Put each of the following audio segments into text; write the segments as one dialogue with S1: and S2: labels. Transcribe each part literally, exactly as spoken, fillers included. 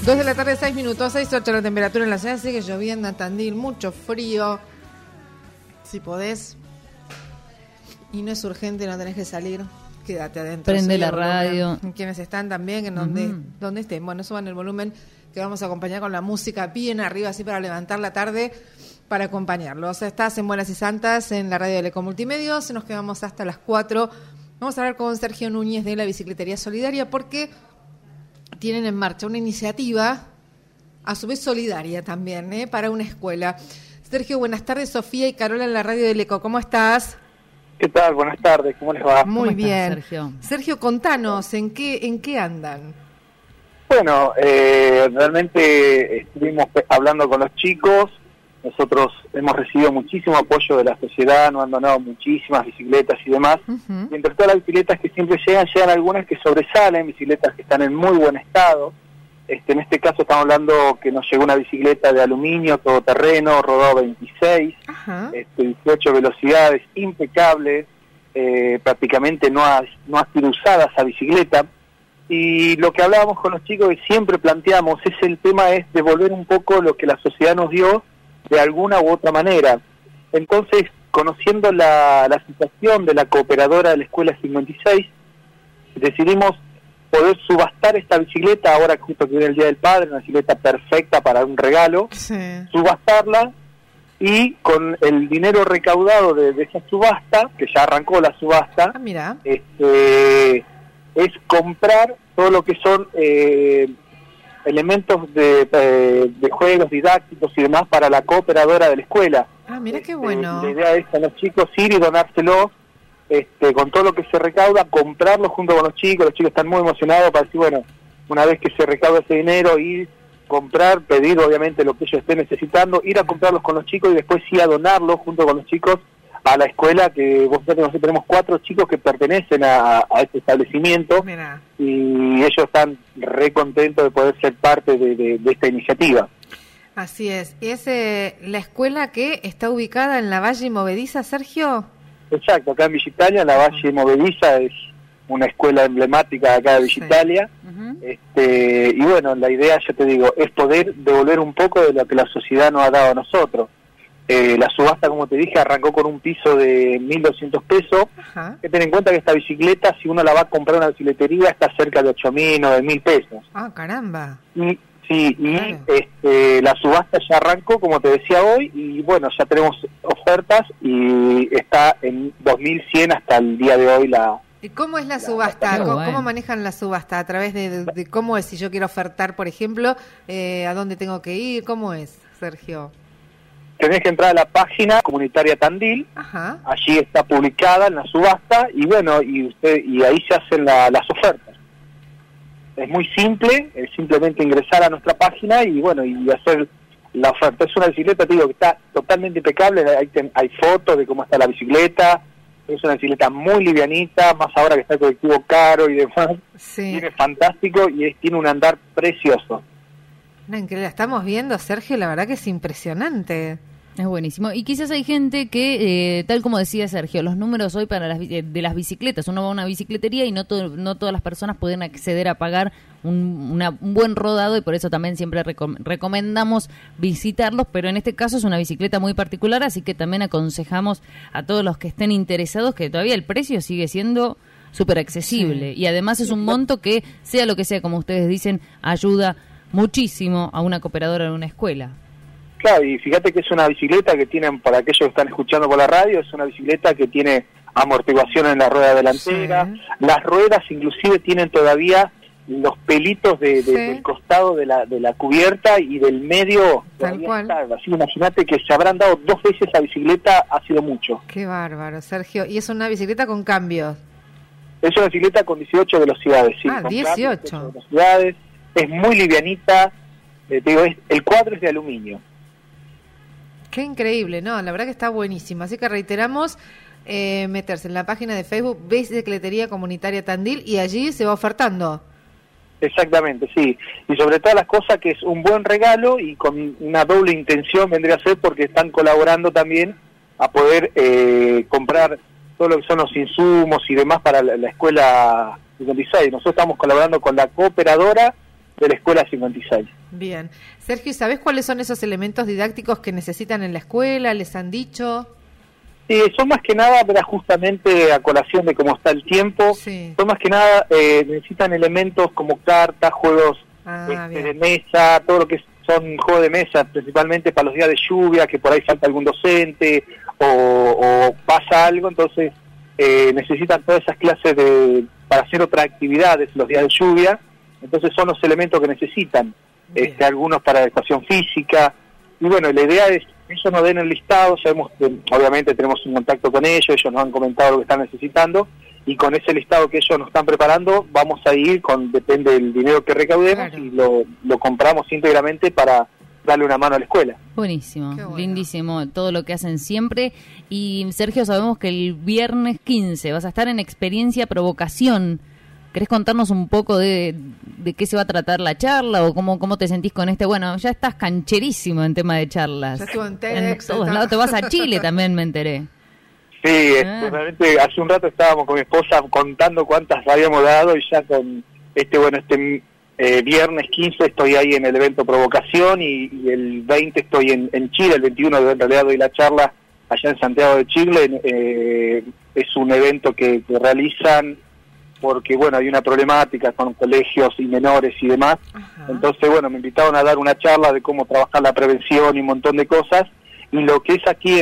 S1: dos de la tarde, seis minutos, seis ocho la temperatura en la ciudad, sigue lloviendo en Tandil, mucho frío. Si podés, y no es urgente, no tenés que salir, quédate adentro.
S2: Prende la radio.
S1: Quienes están también, en donde,
S2: Uh-huh.
S1: donde estén. Bueno, suban el volumen, que vamos a acompañar con la música bien arriba, así para levantar la tarde, para acompañarlos. Estás en Buenas y Santas, en la radio de Ecomultimedios, nos quedamos hasta las cuatro. Vamos a hablar con Sergio Núñez de la Bicicletería Solidaria, porque tienen en marcha una iniciativa, a su vez solidaria también, ¿eh? para una escuela. Sergio, buenas tardes. Sofía y Carola en la radio del Eco. ¿Cómo estás?
S3: ¿Qué tal? Buenas tardes. ¿Cómo les va?
S1: Muy
S2: ¿Cómo
S1: bien.
S2: estás, Sergio?
S1: Sergio, contanos, ¿en qué en qué andan?
S3: Bueno, eh, realmente estuvimos hablando con los chicos. Nosotros hemos recibido muchísimo apoyo de la sociedad, nos han donado muchísimas bicicletas y demás.
S1: Uh-huh.
S3: Y entre todas las bicicletas que siempre llegan, llegan algunas que sobresalen, bicicletas que están en muy buen estado. Este, en este caso estamos hablando que nos llegó una bicicleta de aluminio, todoterreno, rodado veintiséis,
S1: Ajá.
S3: este, dieciocho velocidades, impecable, eh, prácticamente no ha, no ha sido usada esa bicicleta. Y lo que hablábamos con los chicos y siempre planteamos es el tema es devolver un poco lo que la sociedad nos dio de alguna u otra manera. Entonces, conociendo la, la situación de la cooperadora de la Escuela cincuenta y seis, decidimos poder subastar esta bicicleta, ahora justo que viene el Día del Padre, una bicicleta perfecta para un regalo,
S1: Sí.
S3: subastarla, y con el dinero recaudado de, de esa subasta, que ya arrancó la subasta,
S1: Ah, mira.
S3: este, es comprar todo lo que son eh, elementos de, eh, de juegos didácticos y demás para la cooperadora de la escuela.
S1: Ah, mira qué
S3: Este,
S1: bueno.
S3: La idea es a los chicos ir y donárselo, este, con todo lo que se recauda, comprarlo junto con los chicos. Los chicos están muy emocionados para decir, bueno, una vez que se recauda ese dinero, ir, comprar, pedir obviamente lo que ellos estén necesitando, ir a comprarlos con los chicos y después sí a donarlos junto con los chicos a la escuela, que vos sabés que nosotros tenemos cuatro chicos que pertenecen a, a este establecimiento.
S1: Mira.
S3: Y ellos están re contentos de poder ser parte de, de, de esta iniciativa.
S1: Así es. ¿Es eh, la escuela que está ubicada en la Valle Movediza, Sergio?
S3: Exacto, acá en Villa Italia, la Valle Movediza es una escuela emblemática de acá de Villa Italia.
S2: Uh-huh.
S3: Este, y bueno, la idea, ya te digo, es poder devolver un poco de lo que la sociedad nos ha dado a nosotros. Eh, la subasta, como te dije, arrancó con un piso de mil doscientos pesos.
S1: Ajá.
S3: Hay que tener en cuenta que esta bicicleta, si uno la va a comprar en una bicicletería, está cerca de ocho mil, nueve mil pesos.
S1: Ah, caramba.
S3: Y sí, y
S1: Claro.
S3: este, la subasta ya arrancó, como te decía hoy, y bueno, ya tenemos ofertas y está en dos mil cien hasta el día de hoy la...
S1: ¿Y cómo es la subasta?
S2: Qué
S1: ¿Cómo,
S2: bueno.
S1: cómo manejan la subasta? ¿A través de, de, de cómo es? Si yo quiero ofertar, por ejemplo, eh, ¿a dónde tengo que ir? ¿Cómo es, Sergio?
S3: Tenés que entrar a la página comunitaria Tandil,
S1: Ajá.
S3: allí está publicada en la subasta, y bueno, y usted y ahí se hacen la, las ofertas. Es muy simple, es simplemente ingresar a nuestra página y bueno, y hacer la oferta. Es una bicicleta, te digo, que está totalmente impecable, hay, hay fotos de cómo está la bicicleta, es una bicicleta muy livianita, más ahora que está el colectivo caro y demás,
S1: Sí.
S3: tiene fantástico y es, tiene un andar precioso.
S1: No, increíble. La estamos viendo, Sergio, la verdad que es impresionante.
S2: Es buenísimo. Y quizás hay gente que, eh, tal como decía Sergio, los números hoy para las bi- de las bicicletas, uno va a una bicicletería y no, to- no todas las personas pueden acceder a pagar un, una, un buen rodado, y por eso también siempre recom- recomendamos visitarlos, pero en este caso es una bicicleta muy particular, así que también aconsejamos a todos los que estén interesados que todavía el precio sigue siendo súper accesible,
S1: Sí.
S2: y además es un monto que, sea lo que sea, como ustedes dicen, ayuda muchísimo a una cooperadora en una escuela.
S3: Claro, y fíjate que es una bicicleta que tienen, para aquellos que están escuchando por la radio, es una bicicleta que tiene amortiguación en la rueda delantera,
S1: Sí.
S3: las ruedas inclusive tienen todavía los pelitos de, de-
S1: Sí.
S3: del costado de la, de la cubierta y del medio.
S1: Tal
S3: todavía
S1: cual.
S3: está. Así imagínate que se habrán dado dos veces la bicicleta, ha sido mucho.
S1: Qué bárbaro, Sergio. Y es una bicicleta con cambios.
S3: Es una bicicleta con dieciocho velocidades, sí.
S1: Ah,
S3: con
S1: dieciocho.
S3: cambios, velocidades, es muy livianita, eh, te digo, es, el cuadro es de aluminio.
S1: Qué increíble, ¿no? La verdad que está buenísima. Así que reiteramos, eh, meterse en la página de Facebook Bicicletería Comunitaria Tandil y allí se va ofertando.
S3: Exactamente, sí. Y sobre todas las cosas que es un buen regalo y con una doble intención vendría a ser porque están colaborando también a poder eh, comprar todo lo que son los insumos y demás para la, la escuela cincuenta y seis. Nosotros estamos colaborando con la cooperadora de la Escuela cincuenta y seis.
S1: Bien. Sergio, ¿sabés cuáles son esos elementos didácticos que necesitan en la escuela? ¿Les han dicho?
S3: Sí, son más que nada, pero justamente a colación de cómo está el tiempo,
S1: sí.
S3: son más que nada, eh, necesitan elementos como cartas, juegos
S1: ah,
S3: este, de mesa, todo lo que son juegos de mesa, principalmente para los días de lluvia, que por ahí falta algún docente o, o pasa algo, entonces eh, necesitan todas esas clases de para hacer otras actividades los días de lluvia, entonces son los elementos que necesitan, este, algunos para educación física, y bueno, la idea es ellos nos den el listado, sabemos que obviamente tenemos un contacto con ellos, ellos nos han comentado lo que están necesitando, y con ese listado que ellos nos están preparando, vamos a ir, con depende del dinero que recaudemos, claro. y lo, lo compramos íntegramente para darle una mano a la escuela.
S2: Buenísimo,
S1: bueno.
S2: Lindísimo todo lo que hacen siempre. Y Sergio, sabemos que el viernes quince vas a estar en Experiencia Provocación. ¿Querés contarnos un poco de, de qué se va a tratar la charla o cómo, cómo te sentís con este? Bueno, ya estás cancherísimo en tema de charlas.
S1: Ya estuvo en TEDx.
S2: En todos lados, te vas a Chile también, me enteré.
S3: Sí,
S2: ah.
S3: realmente hace un rato estábamos con mi esposa contando cuántas habíamos dado y ya con este, bueno, este eh, viernes quince estoy ahí en el evento Provocación y, y el veinte estoy en, en Chile, el veintiuno en realidad doy la charla allá en Santiago de Chile. Eh, es un evento que, que realizan porque, bueno, hay una problemática con colegios y menores y demás. Ajá. Entonces, bueno, me invitaron a dar una charla de cómo trabajar la prevención y un montón de cosas. Y lo que es aquí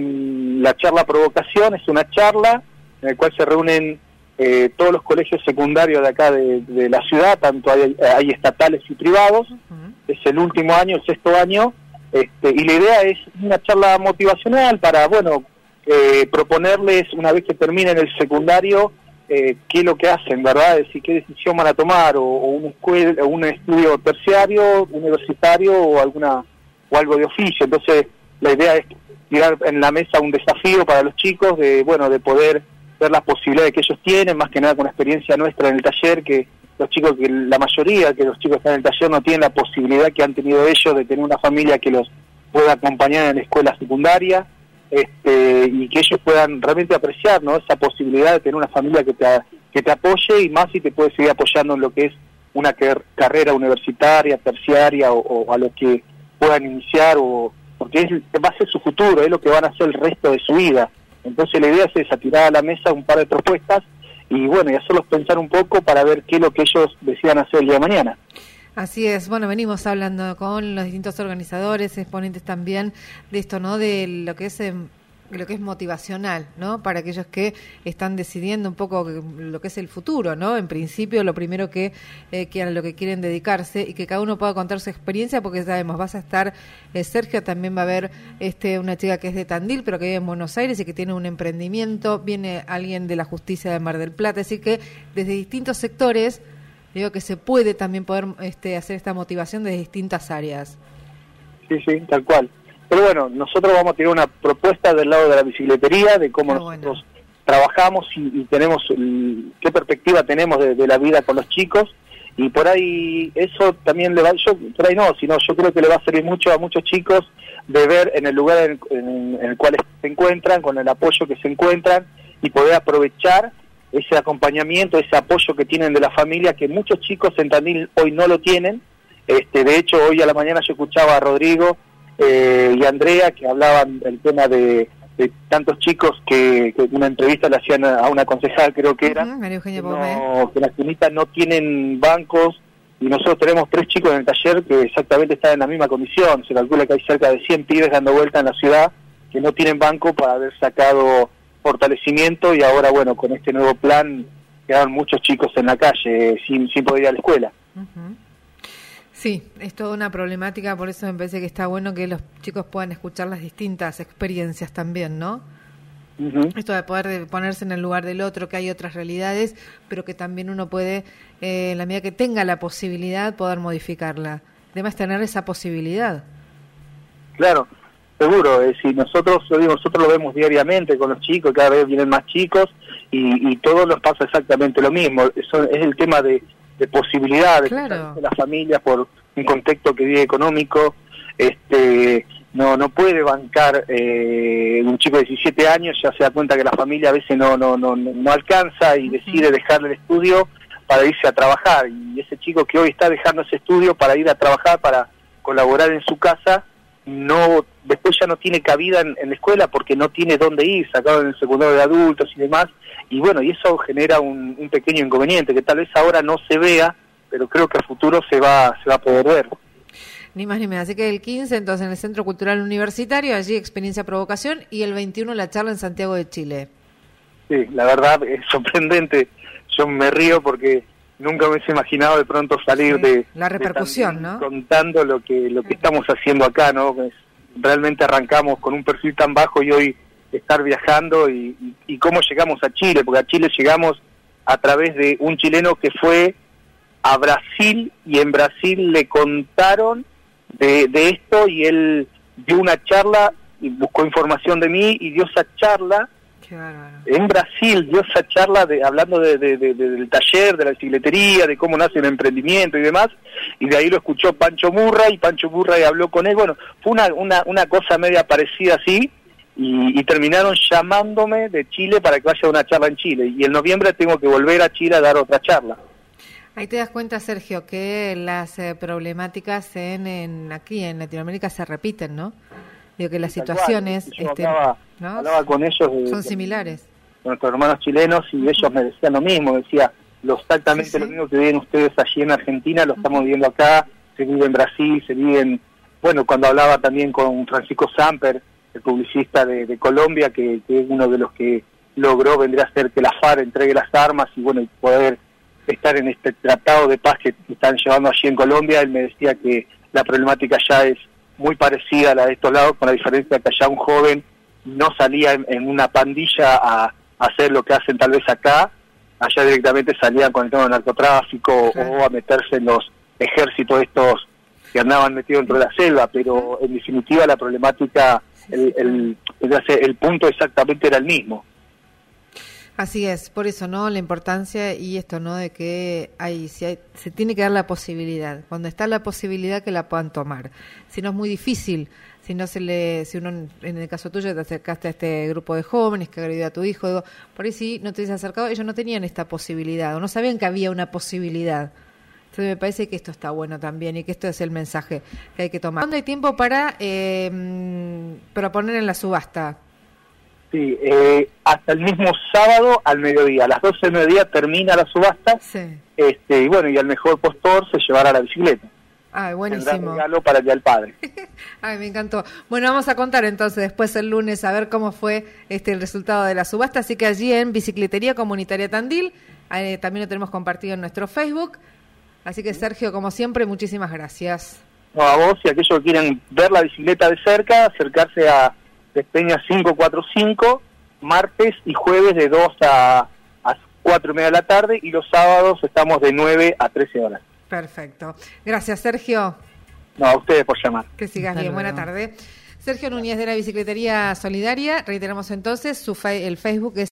S3: en la charla Provocación es una charla en la cual se reúnen eh, todos los colegios secundarios de acá de, de la ciudad, tanto hay, hay estatales y privados. Uh-huh. Es el último año, el sexto año, este, y la idea es una charla motivacional para, bueno, eh, proponerles, una vez que terminen el secundario, Eh, qué es lo que hacen, ¿verdad? Es decir, qué decisión van a tomar, o, o una escuela, o un estudio terciario, universitario, o alguna o algo de oficio. Entonces, la idea es tirar en la mesa un desafío para los chicos, de bueno, de poder ver las posibilidades que ellos tienen, más que nada con la experiencia nuestra en el taller, que los chicos, que la mayoría que los chicos que están en el taller no tienen la posibilidad que han tenido ellos de tener una familia que los pueda acompañar en la escuela secundaria. Este, y que ellos puedan realmente apreciar, ¿no?, esa posibilidad de tener una familia que te, que te apoye, y más si te puede seguir apoyando en lo que es una car- carrera universitaria, terciaria, o, o a lo que puedan iniciar, o porque es, va a ser su futuro, es lo que van a hacer el resto de su vida. Entonces la idea es esa, tirar a la mesa un par de propuestas y bueno, y hacerlos pensar un poco para ver qué es lo que ellos decidan hacer el día de mañana.
S1: Así es, bueno, venimos hablando con los distintos organizadores, exponentes también de esto, ¿no?, de lo que es eh, lo que es motivacional, ¿no?, para aquellos que están decidiendo un poco lo que es el futuro, ¿no?, en principio lo primero que, eh, que a lo que quieren dedicarse, y que cada uno pueda contar su experiencia, porque sabemos, vas a estar, eh, Sergio, también va a haber este una chica que es de Tandil, pero que vive en Buenos Aires y que tiene un emprendimiento, viene alguien de la justicia de Mar del Plata, así que desde distintos sectores digo que se puede también poder este, hacer esta motivación desde distintas áreas.
S3: Sí, sí, tal cual. Pero bueno, nosotros vamos a tener una propuesta del lado de la bicicletería, de cómo
S1: Pero
S3: nosotros
S1: bueno.
S3: trabajamos y, y tenemos el, qué perspectiva tenemos de, de la vida con los chicos, y por ahí eso también le va, yo por ahí no, sino yo creo que le va a servir mucho a muchos chicos de ver en el lugar en, en, en el cual se encuentran, con el apoyo que se encuentran, y poder aprovechar ese acompañamiento, ese apoyo que tienen de la familia, que muchos chicos en Tandil hoy no lo tienen. Este, de hecho, hoy a la mañana yo escuchaba a Rodrigo eh, y a Andrea que hablaban del tema de, de tantos chicos que, que una entrevista le hacían a una concejal, creo que era,
S1: uh-huh, María Eugenia
S3: que,
S1: Pomé.
S3: no, que las cunitas no tienen bancos, y nosotros tenemos tres chicos en el taller que exactamente están en la misma condición. Se calcula que hay cerca de cien pibes dando vuelta en la ciudad que no tienen banco para haber sacado fortalecimiento, y ahora, bueno, con este nuevo plan quedaron muchos chicos en la calle sin, sin poder ir a la escuela.
S1: Uh-huh. Sí, es toda una problemática, por eso me parece que está bueno que los chicos puedan escuchar las distintas experiencias también, ¿no? Uh-huh. Esto de poder de ponerse en el lugar del otro, que hay otras realidades, pero que también uno puede, eh, en la medida que tenga la posibilidad, poder modificarla. Además, tener esa posibilidad.
S3: Claro. Seguro, es decir, nosotros, digo, nosotros lo vemos diariamente con los chicos, cada vez vienen más chicos, y, y todos nos pasa exactamente lo mismo. Eso es el tema de, de posibilidades,
S1: claro,
S3: de las familias por un contexto que vive económico, este no no puede bancar eh, un chico de diecisiete años, ya se da cuenta que la familia a veces no no no no alcanza y decide dejarle el estudio para irse a trabajar, y ese chico que hoy está dejando ese estudio para ir a trabajar, para colaborar en su casa, no después ya no tiene cabida en, en la escuela porque no tiene dónde ir, sacado en el secundario de adultos y demás, y bueno, y eso genera un, un pequeño inconveniente que tal vez ahora no se vea, pero creo que a futuro se va se va a poder ver.
S1: Ni más ni menos. Así que el quince, entonces, en el Centro Cultural Universitario, allí Experiencia Provocación, y el veintiuno la charla en Santiago de Chile.
S3: Sí, la verdad es sorprendente. Yo me río porque nunca me hubiese imaginado de pronto salir sí, de...
S1: La repercusión,
S3: de
S1: ¿no?
S3: Contando lo que lo que estamos haciendo acá, ¿no? Es, realmente arrancamos con un perfil tan bajo y hoy estar viajando y, y, y cómo llegamos a Chile, porque a Chile llegamos a través de un chileno que fue a Brasil y en Brasil le contaron de, de esto y él dio una charla y buscó información de mí y dio esa charla en Brasil, dio esa charla de, hablando de, de, de, de, del taller, de la bicicletería, de cómo nace el emprendimiento y demás, y de ahí lo escuchó Pancho Murray, y Pancho Murray habló con él, bueno, fue una, una, una cosa media parecida así, y, y terminaron llamándome de Chile para que vaya a una charla en Chile, y en noviembre tengo que volver a Chile a dar otra charla.
S1: Ahí te das cuenta, Sergio, que las eh, problemáticas en, en aquí en Latinoamérica se repiten, ¿no? Digo que las situaciones este,
S3: hablaba,
S1: ¿no?
S3: hablaba con ellos de,
S1: son similares.
S3: Con nuestros hermanos chilenos y ellos me decían lo mismo, decía lo exactamente sí, sí. lo mismo que viven ustedes allí en Argentina, lo estamos viviendo acá, se vive en Brasil, se vive en, bueno, cuando hablaba también con Francisco Samper, el publicista de, de Colombia, que, que es uno de los que logró, vendría a ser que la FARC entregue las armas y bueno, y poder estar en este tratado de paz que están llevando allí en Colombia. Él me decía que la problemática ya es muy parecida a la de estos lados, con la diferencia que allá un joven no salía en, en una pandilla a, a hacer lo que hacen tal vez acá, allá directamente salían con el tema del narcotráfico claro. o a meterse en los ejércitos estos que andaban metidos dentro de la selva, pero en definitiva la problemática, el, el, el, el punto exactamente era el mismo.
S1: Así es, por eso, ¿no? La importancia y esto, ¿no? De que hay, si hay, se tiene que dar la posibilidad. Cuando está la posibilidad que la puedan tomar. Si no es muy difícil, si no se le, si uno, en el caso tuyo, te acercaste a este grupo de jóvenes que agredió a tu hijo, digo, por ahí sí no te has acercado, ellos no tenían esta posibilidad o no sabían que había una posibilidad. Entonces me parece que esto está bueno también y que esto es el mensaje que hay que tomar. ¿Cuándo hay tiempo para, eh, para poner en la subasta?
S3: Sí, eh, hasta el mismo sábado al mediodía. A las doce del mediodía termina la subasta.
S1: Sí.
S3: Este, y bueno, y al mejor postor se llevará la bicicleta.
S1: Ay, buenísimo.
S3: Tendrá regalo para el día del padre.
S1: Ay, me encantó. Bueno, vamos a contar entonces después el lunes a ver cómo fue este el resultado de la subasta. Así que allí en Bicicletería Comunitaria Tandil, eh, también lo tenemos compartido en nuestro Facebook. Así que Sergio, como siempre, muchísimas gracias.
S3: No, a vos y a aquellos que quieren ver la bicicleta de cerca, acercarse a Despeña quinientos cuarenta y cinco, martes y jueves de dos a, a cuatro y media de la tarde, y los sábados estamos de nueve a trece horas.
S1: Perfecto. Gracias, Sergio.
S3: No, a ustedes por llamar.
S1: Que sigas bien. Buena tarde. Sergio Núñez de la Bicicletería Solidaria. Reiteramos entonces, su fe- el Facebook es